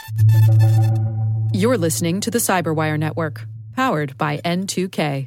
You're listening to the Cyberwire Network, powered by N2K.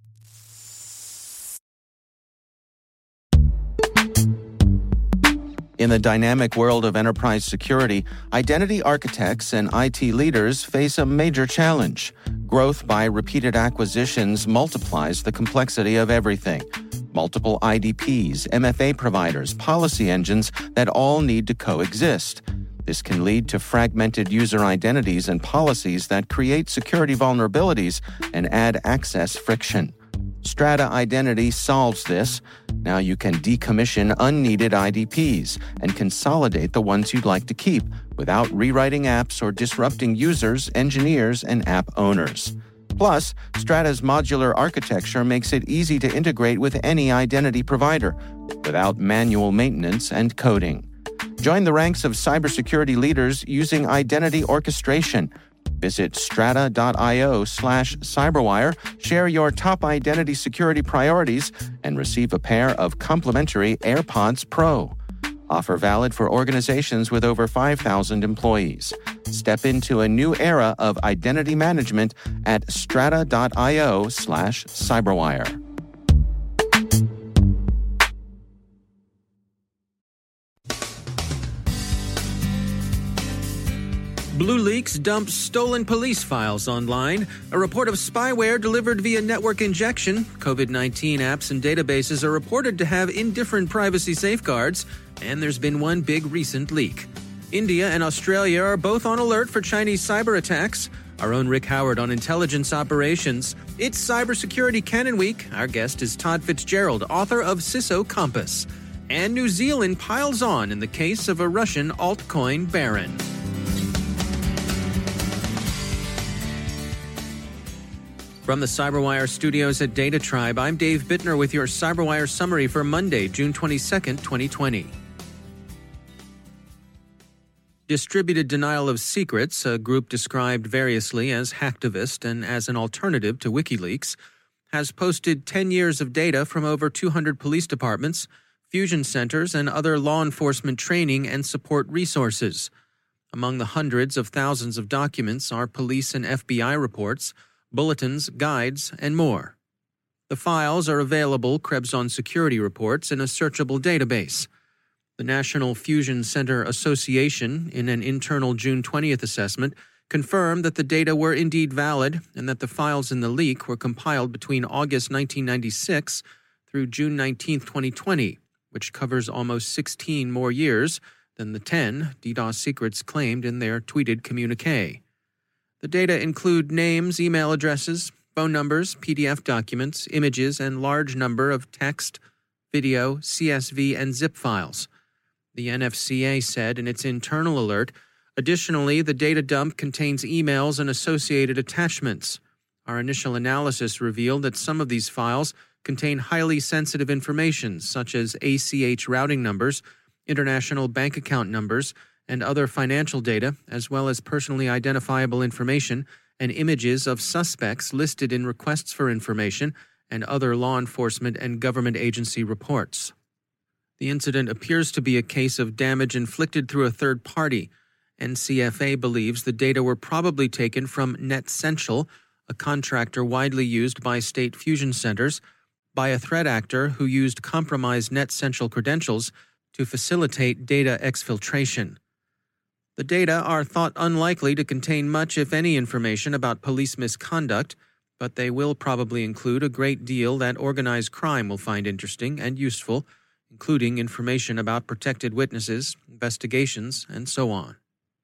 In the dynamic world of enterprise security, identity architects and IT leaders face a major challenge. Growth by repeated acquisitions multiplies the complexity of everything. Multiple IDPs, MFA providers, policy engines that all need to coexist. This can lead to fragmented user identities and policies that create security vulnerabilities and add access friction. Strata Identity solves this. Now you can decommission unneeded IDPs and consolidate the ones you'd like to keep without rewriting apps or disrupting users, engineers, and app owners. Plus, Strata's modular architecture makes it easy to integrate with any identity provider without manual maintenance and coding. Join the ranks of cybersecurity leaders using identity orchestration. Visit strata.io/cyberwire, share your top identity security priorities, and receive a pair of complimentary AirPods Pro. Offer valid for organizations with over 5,000 employees. Step into a new era of identity management at strata.io/cyberwire. BlueLeaks dumps stolen police files online. A report of spyware delivered via network injection. COVID-19 apps and databases are reported to have indifferent privacy safeguards. And there's been one big recent leak. India and Australia are both on alert for Chinese cyber attacks. Our own Rick Howard on intelligence operations. It's Cybersecurity Canon Week. Our guest is Todd Fitzgerald, author of CISO Compass. And New Zealand piles on in the case of a Russian altcoin baron. From the Cyberwire studios at Data Tribe, I'm Dave Bittner with your Cyberwire summary for Monday, June 22nd, 2020. Distributed Denial of Secrets, a group described variously as hacktivist and as an alternative to WikiLeaks, has posted 10 years of data from over 200 police departments, fusion centers, and other law enforcement training and support resources. Among the hundreds of thousands of documents are police and FBI reports, bulletins, guides, and more. The files are available, Krebs on Security Reports, in a searchable database. The National Fusion Center Association, in an internal June 20th assessment, confirmed that the data were indeed valid and that the files in the leak were compiled between August 1996 through June 19, 2020, which covers almost 16 more years than the 10 DDoS secrets claimed in their tweeted communique. The data include names, email addresses, phone numbers, PDF documents, images, and large number of text, video, CSV, and zip files. The NFCA said in its internal alert, additionally, the data dump contains emails and associated attachments. Our initial analysis revealed that some of these files contain highly sensitive information, such as ACH routing numbers, international bank account numbers, and other financial data, as well as personally identifiable information and images of suspects listed in requests for information and other law enforcement and government agency reports. The incident appears to be a case of damage inflicted through a third party. NCFA believes the data were probably taken from NetCentral, a contractor widely used by state fusion centers, by a threat actor who used compromised NetCentral credentials to facilitate data exfiltration. The data are thought unlikely to contain much, if any, information about police misconduct, but they will probably include a great deal that organized crime will find interesting and useful, including information about protected witnesses, investigations, and so on.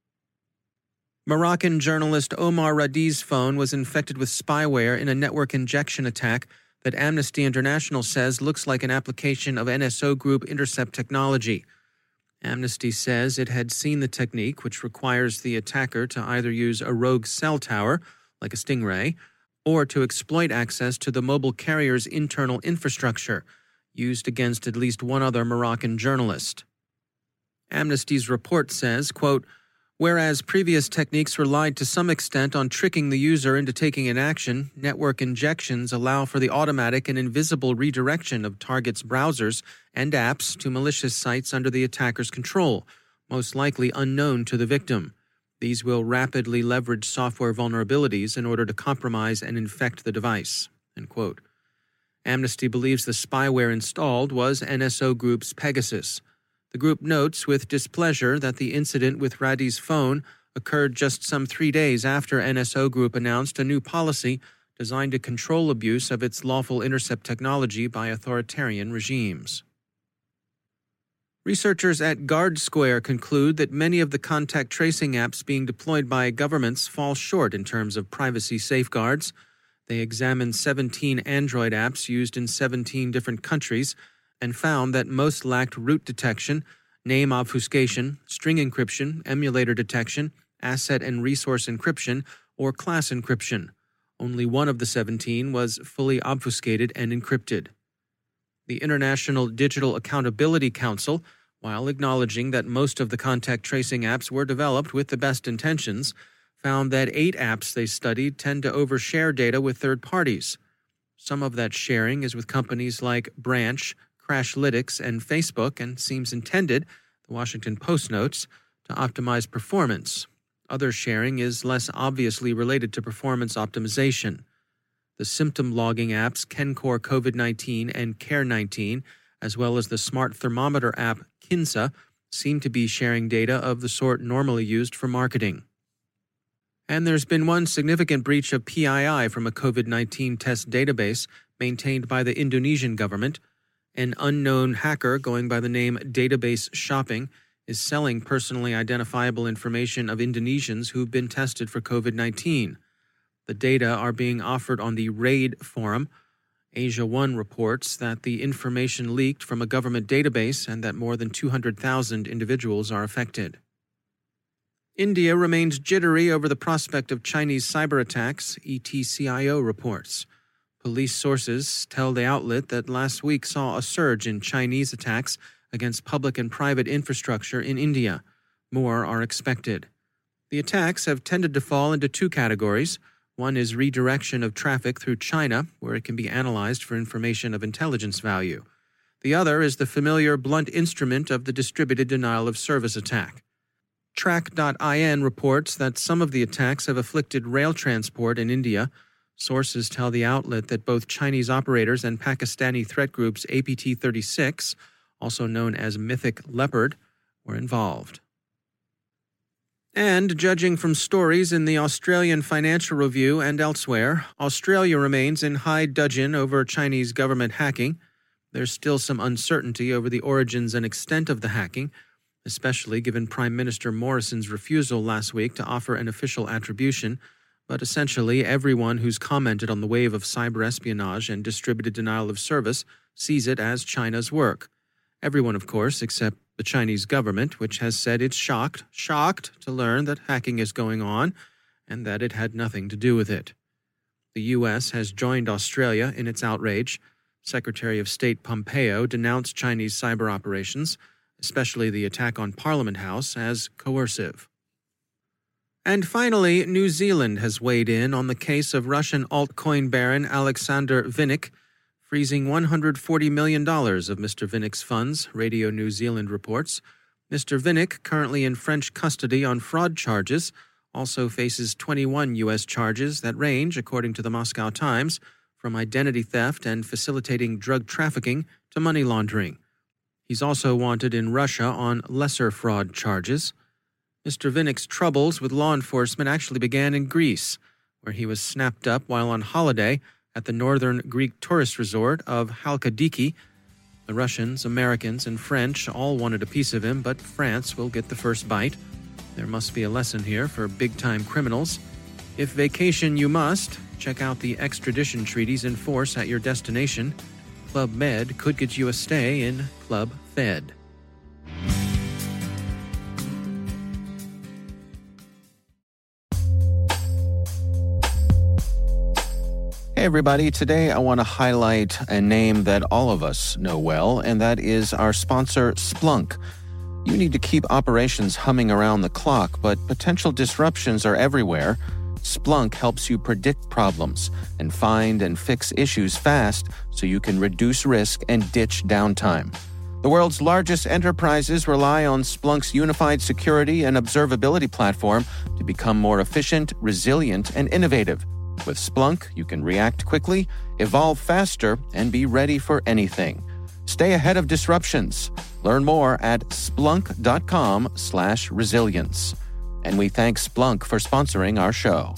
Moroccan journalist Omar Radi's phone was infected with spyware in a network injection attack that Amnesty International says looks like an application of NSO Group intercept technology. Amnesty says it had seen the technique, which requires the attacker to either use a rogue cell tower, like a Stingray, or to exploit access to the mobile carrier's internal infrastructure, used against at least one other Moroccan journalist. Amnesty's report says, quote, whereas previous techniques relied to some extent on tricking the user into taking an action, network injections allow for the automatic and invisible redirection of targets' browsers and apps to malicious sites under the attacker's control, most likely unknown to the victim. These will rapidly leverage software vulnerabilities in order to compromise and infect the device." End quote. Amnesty believes the spyware installed was NSO Group's Pegasus. The group notes with displeasure that the incident with Radi's phone occurred just some 3 days after NSO Group announced a new policy designed to control abuse of its lawful intercept technology by authoritarian regimes. Researchers at GuardSquare conclude that many of the contact tracing apps being deployed by governments fall short in terms of privacy safeguards. They examined 17 Android apps used in 17 different countries and found that most lacked root detection, name obfuscation, string encryption, emulator detection, asset and resource encryption, or class encryption. Only one of the 17 was fully obfuscated and encrypted. The International Digital Accountability Council, while acknowledging that most of the contact tracing apps were developed with the best intentions, found that 8 apps they studied tend to overshare data with third parties. Some of that sharing is with companies like Branch, Crashlytics, and Facebook, and seems intended, the Washington Post notes, to optimize performance. Other sharing is less obviously related to performance optimization. The symptom logging apps KenCore COVID-19 and Care19, as well as the smart thermometer app Kinsa, seem to be sharing data of the sort normally used for marketing. And there's been one significant breach of PII from a COVID-19 test database maintained by the Indonesian government. An unknown hacker going by the name Database Shopping is selling personally identifiable information of Indonesians who've been tested for COVID-19. The data are being offered on the RAID forum. Asia One reports that the information leaked from a government database and that more than 200,000 individuals are affected. India remains jittery over the prospect of Chinese cyber attacks, ETCIO reports. Police sources tell the outlet that last week saw a surge in Chinese attacks against public and private infrastructure in India. More are expected. The attacks have tended to fall into 2 categories. One is redirection of traffic through China, where it can be analyzed for information of intelligence value. The other is the familiar blunt instrument of the distributed denial of service attack. Track.in reports that some of the attacks have afflicted rail transport in India. Sources tell the outlet that both Chinese operators and Pakistani threat groups APT-36, also known as Mythic Leopard, were involved. And judging from stories in the Australian Financial Review and elsewhere, Australia remains in high dudgeon over Chinese government hacking. There's still some uncertainty over the origins and extent of the hacking, especially given Prime Minister Morrison's refusal last week to offer an official attribution. But essentially, everyone who's commented on the wave of cyber espionage and distributed denial of service sees it as China's work. Everyone, of course, except the Chinese government, which has said it's shocked to learn that hacking is going on and that it had nothing to do with it. The U.S. has joined Australia in its outrage. Secretary of State Pompeo denounced Chinese cyber operations, especially the attack on Parliament House, as coercive. And finally, New Zealand has weighed in on the case of Russian altcoin baron Alexander Vinnik, freezing $140 million of Mr. Vinnik's funds, Radio New Zealand reports. Mr. Vinnik, currently in French custody on fraud charges, also faces 21 U.S. charges that range, according to the Moscow Times, from identity theft and facilitating drug trafficking to money laundering. He's also wanted in Russia on lesser fraud charges. Mr. Vinnik's troubles with law enforcement actually began in Greece, where he was snapped up while on holiday at the northern Greek tourist resort of Halkidiki. The Russians, Americans, and French all wanted a piece of him, but France will get the first bite. There must be a lesson here for big-time criminals. If vacation you must, check out the extradition treaties in force at your destination. Club Med could get you a stay in Club Fed. Hey everybody, today I want to highlight a name that all of us know well, and that is our sponsor, Splunk. You need to keep operations humming around the clock, but potential disruptions are everywhere. Splunk helps you predict problems and find and fix issues fast so you can reduce risk and ditch downtime. The world's largest enterprises rely on Splunk's unified security and observability platform to to become more efficient, resilient, and innovative. With Splunk, you can react quickly, evolve faster, and be ready for anything. Stay ahead of disruptions. Learn more at splunk.com/resilience. And we thank Splunk for sponsoring our show.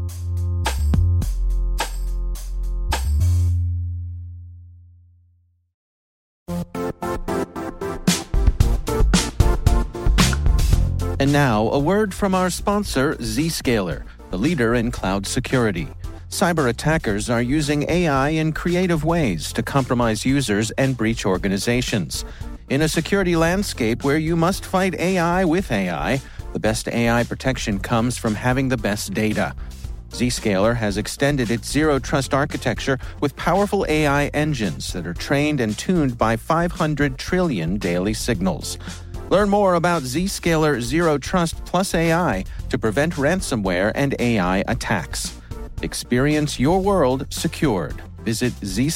And now, a word from our sponsor, Zscaler, the leader in cloud security. Cyber attackers are using AI in creative ways to compromise users and breach organizations. In a security landscape where you must fight AI with AI, the best AI protection comes from having the best data. Zscaler has extended its Zero Trust architecture with powerful AI engines that are trained and tuned by 500 trillion daily signals. Learn more about Zscaler Zero Trust Plus AI to prevent ransomware and AI attacks. Experience your world secured. Visit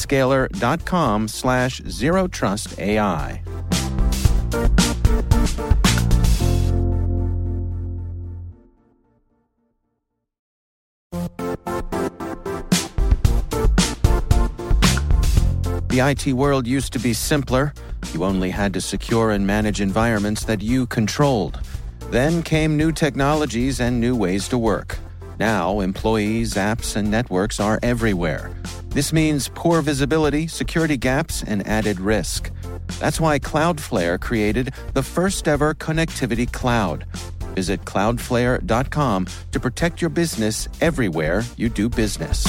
zscaler.com/zerotrustai. The IT world used to be simpler. You only had to secure and manage environments that you controlled. Then came new technologies and new ways to work. Now, employees, apps, and networks are everywhere. This means poor visibility, security gaps, and added risk. That's why Cloudflare created the first-ever connectivity cloud. Visit cloudflare.com to protect your business everywhere you do business.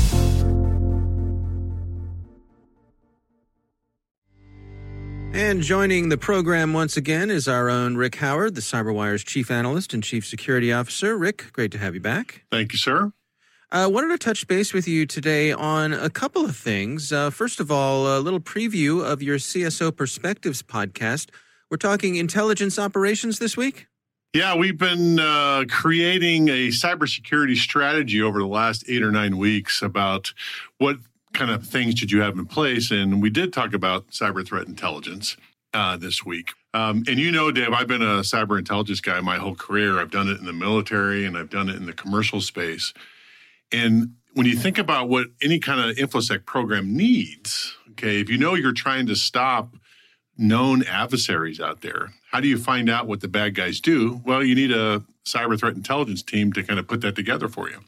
And joining the program once again is our own Rick Howard, the CyberWire's chief analyst and chief security officer. Rick, great to have you back. Thank you, sir. I wanted to touch base with you today on a couple of things. First of all, a little preview of your CSO Perspectives podcast. We're talking intelligence operations this week. Yeah, we've been creating a cybersecurity strategy over the last 8 or 9 weeks about what kind of things should you have in place. And we did talk about cyber threat intelligence this week. And you know, Dave, I've been a cyber intelligence guy my whole career. I've done it in the military and I've done it in the commercial space. And when you think about what any kind of InfoSec program needs, okay, if you know you're trying to stop known adversaries out there, how do you find out what the bad guys do? Well, you need a cyber threat intelligence team to kind of put that together for you.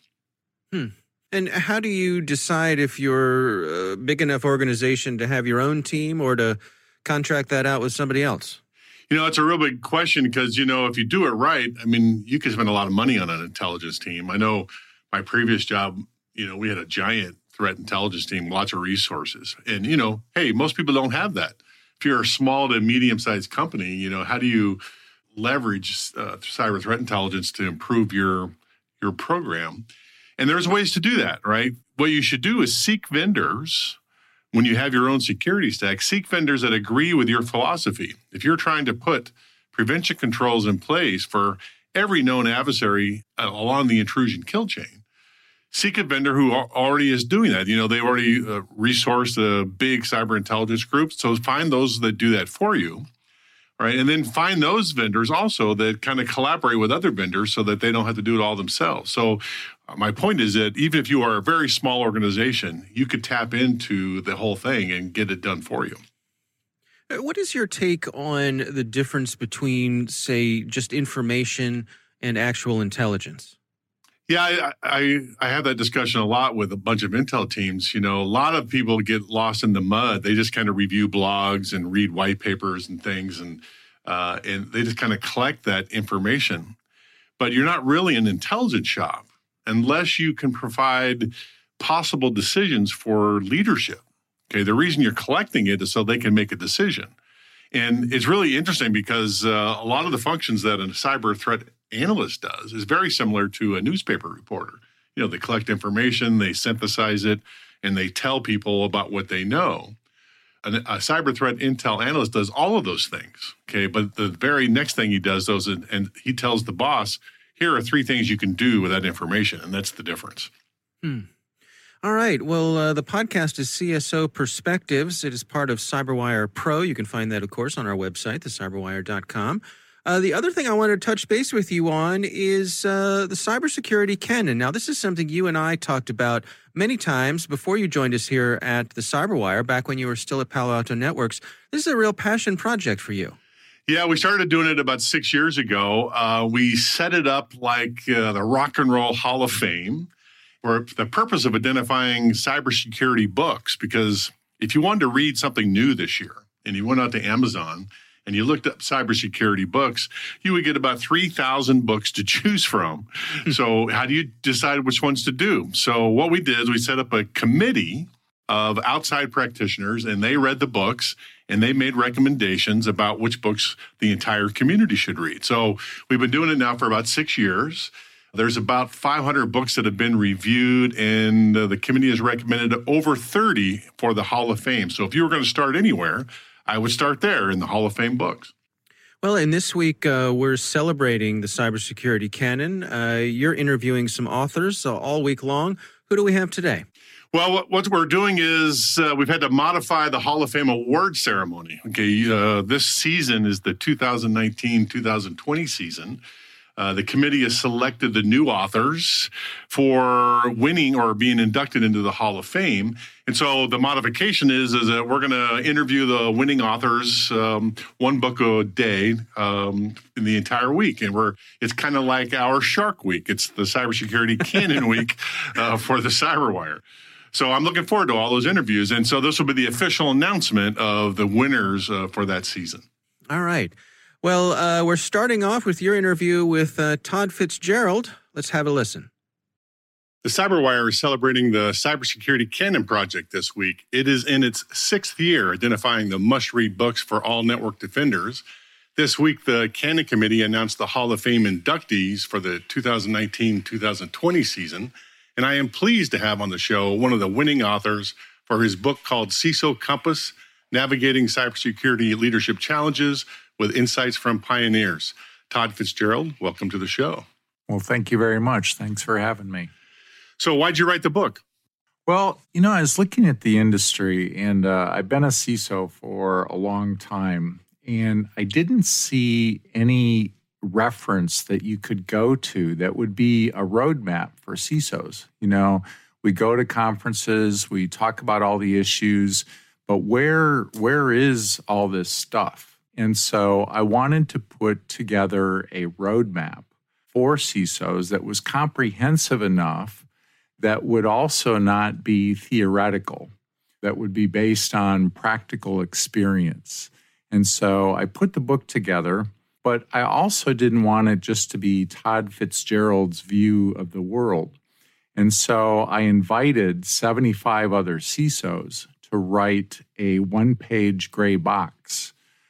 And how do you decide if you're a big enough organization to have your own team or to contract that out with somebody else? You know, it's a real big question because, you know, if you do it right, I mean, you can spend a lot of money on an intelligence team. I know my previous job, you know, we had a giant threat intelligence team, lots of resources. And, you know, hey, most people don't have that. If you're a small to medium-sized company, you know, how do you leverage cyber threat intelligence to improve your program? And there's ways to do that, right? What you should do is seek vendors when you have your own security stack, seek vendors that agree with your philosophy. If you're trying to put prevention controls in place for every known adversary along the intrusion kill chain, seek a vendor who already is doing that. You know, they've already resourced a big cyber intelligence group. So find those that do that for you, right? And then find those vendors also that kind of collaborate with other vendors so that they don't have to do it all themselves. So my point is that even if you are a very small organization, you could tap into the whole thing and get it done for you. What is your take on the difference between, say, just information and actual intelligence? Yeah, I have that discussion a lot with a bunch of intel teams. You know, a lot of people get lost in the mud. They just kind of review blogs and read white papers and things, and they just kind of collect that information. But you're not really an intelligence shop unless you can provide possible decisions for leadership. Okay, the reason you're collecting it is so they can make a decision. And it's really interesting because a lot of the functions that a cyber threat analyst does is very similar to a newspaper reporter. You know, they collect information, they synthesize it, and they tell people about what they know. A cyber threat intel analyst does all of those things, okay? But the very next thing he does, and he tells the boss, here are 3 things you can do with that information, and that's the difference. All right. Well, the podcast is CSO Perspectives. It is part of CyberWire Pro. You can find that, of course, on our website, thecyberwire.com. The other thing I wanted to touch base with you on is the cybersecurity canon. Now, this is something you and I talked about many times before you joined us here at the Cyberwire, back when you were still at Palo Alto Networks. This is a real passion project for you. Yeah, we started doing it about 6 years ago. We set it up like the Rock and Roll Hall of Fame, for the purpose of identifying cybersecurity books, because if you wanted to read something new this year and you went out to Amazon and you looked up cybersecurity books, you would get about 3,000 books to choose from. So how do you decide which ones to do? So what we did is we set up a committee of outside practitioners, and they read the books and they made recommendations about which books the entire community should read. So we've been doing it now for about 6 years. There's about 500 books that have been reviewed, and the committee has recommended over 30 for the Hall of Fame. So if you were going to start anywhere, I would start there in the Hall of Fame books. Well, and this week we're celebrating the cybersecurity canon. You're interviewing some authors all week long. Who do we have today? Well, what we're doing is we've had to modify the Hall of Fame award ceremony. Okay, this season is the 2019-2020 season. The committee has selected the new authors for winning or being inducted into the Hall of Fame. And so the modification is that we're going to interview the winning authors one book a day in the entire week. And it's kind of like our Shark Week. It's the Cybersecurity Canon Week for the Cyberwire. So I'm looking forward to all those interviews. And so this will be the official announcement of the winners for that season. All right. Well, we're starting off with your interview with Todd Fitzgerald. Let's have a listen. The Cyberwire is celebrating the Cybersecurity Canon Project this week. It is in its 6th year identifying the must-read books for all network defenders. This week, the Canon Committee announced the Hall of Fame inductees for the 2019-2020 season. And I am pleased to have on the show one of the winning authors for his book called CISO Compass, Navigating Cybersecurity Leadership Challenges with Insights from Pioneers. Todd Fitzgerald, welcome to the show. Well, thank you very much. Thanks for having me. So why'd you write the book? Well, I was looking at the industry, and I've been a CISO for a long time, and I didn't see any reference that you could go to that would be a roadmap for CISOs. We go to conferences, we talk about all the issues, but where is all this stuff? And so I wanted to put together a roadmap for CISOs that was comprehensive enough that would also not be theoretical, that would be based on practical experience. And so I put the book together, but I also didn't want it just to be Todd Fitzgerald's view of the world. And so I invited 75 other CISOs to write a one-page gray box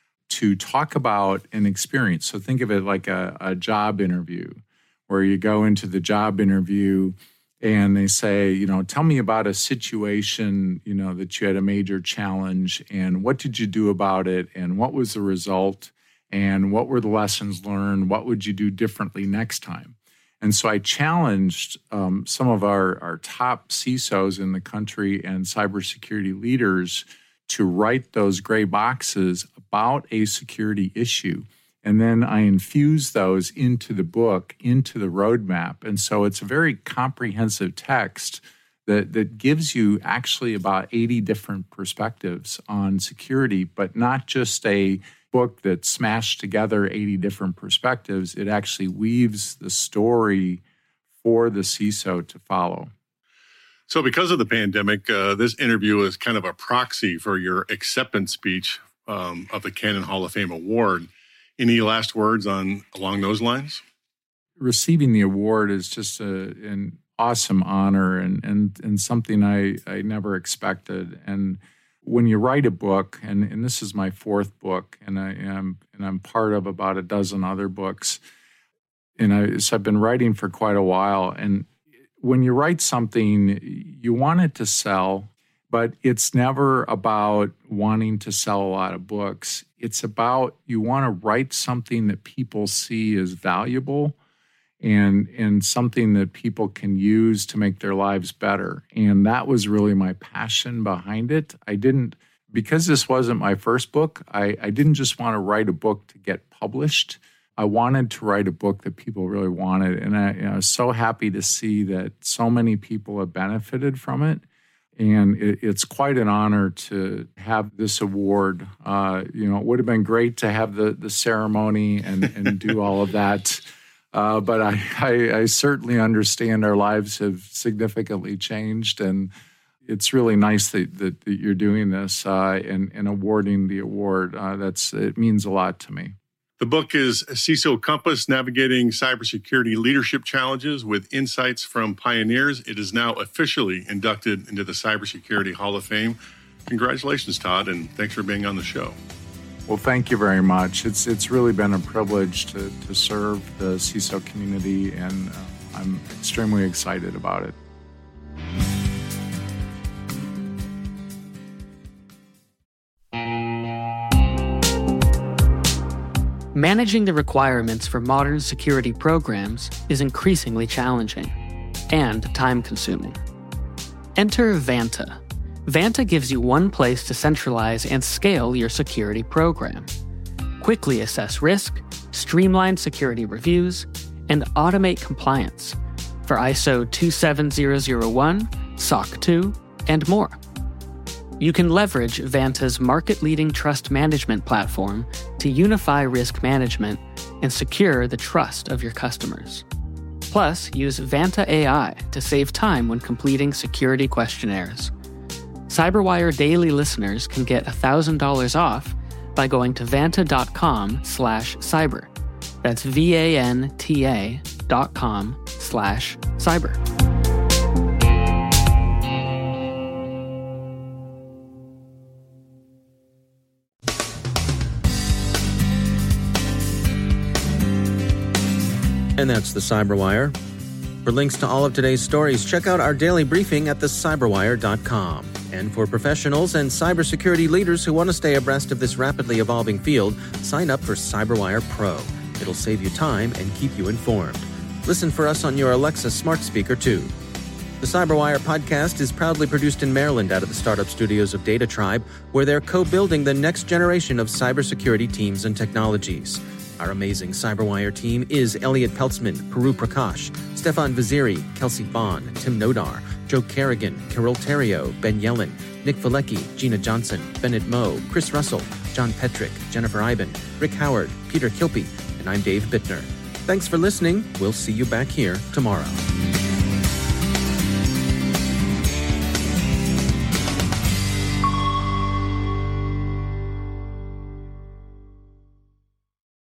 to talk about an experience. So think of it like a job interview, where you go into the job interview and they say, tell me about a situation, that you had a major challenge, and what did you do about it, and what was the result, and what were the lessons learned, what would you do differently next time? And so I challenged some of our top CISOs in the country and cybersecurity leaders to write those gray boxes about a security issue. And then I infuse those into the book, into the roadmap. And so it's a very comprehensive text that gives you actually about 80 different perspectives on security, but not just a book that smashed together 80 different perspectives. It actually weaves the story for the CISO to follow. So because of the pandemic, this interview is kind of a proxy for your acceptance speech of the Canon Hall of Fame Award. Any last words along those lines? Receiving the award is just an awesome honor and something I never expected. And when you write a book, and this is my 4th book, and I'm part of about a dozen other books, so I've been writing for quite a while. And when you write something, you want it to sell, but it's never about wanting to sell a lot of books. It's about you want to write something that people see as valuable and something that people can use to make their lives better. And that was really my passion behind it. Because this wasn't my first book, I didn't just want to write a book to get published, I wanted to write a book that people really wanted. And I was so happy to see that so many people have benefited from it. And it's quite an honor to have this award. It would have been great to have the ceremony and do all of that. But I certainly understand our lives have significantly changed. And it's really nice that you're doing this and awarding the award. It means a lot to me. The book is CISO Compass, Navigating Cybersecurity Leadership Challenges with Insights from Pioneers. It is now officially inducted into the Cybersecurity Hall of Fame. Congratulations, Todd, and thanks for being on the show. Well, thank you very much. It's really been a privilege to serve the CISO community, and I'm extremely excited about it. Managing the requirements for modern security programs is increasingly challenging and time-consuming. Enter Vanta. Vanta gives you one place to centralize and scale your security program. Quickly assess risk, streamline security reviews, and automate compliance for ISO 27001, SOC 2, and more. You can leverage Vanta's market-leading trust management platform to unify risk management and secure the trust of your customers. Plus, use Vanta AI to save time when completing security questionnaires. CyberWire Daily listeners can get $1,000 off by going to vanta.com/cyber. That's VANTA.com/cyber. And that's the CyberWire. For links to all of today's stories, check out our daily briefing at thecyberwire.com. And for professionals and cybersecurity leaders who want to stay abreast of this rapidly evolving field, sign up for CyberWire Pro. It'll save you time and keep you informed. Listen for us on your Alexa smart speaker, too. The CyberWire podcast is proudly produced in Maryland out of the startup studios of Data Tribe, where they're co-building the next generation of cybersecurity teams and technologies. Our amazing CyberWire team is Elliot Peltzman, Puru Prakash, Stefan Vaziri, Kelsey Bond, Tim Nodar, Joe Kerrigan, Carol Terrio, Ben Yellen, Nick Valecki, Gina Johnson, Bennett Moe, Chris Russell, John Petrick, Jennifer Iben, Rick Howard, Peter Kilpie, and I'm Dave Bittner. Thanks for listening. We'll see you back here tomorrow.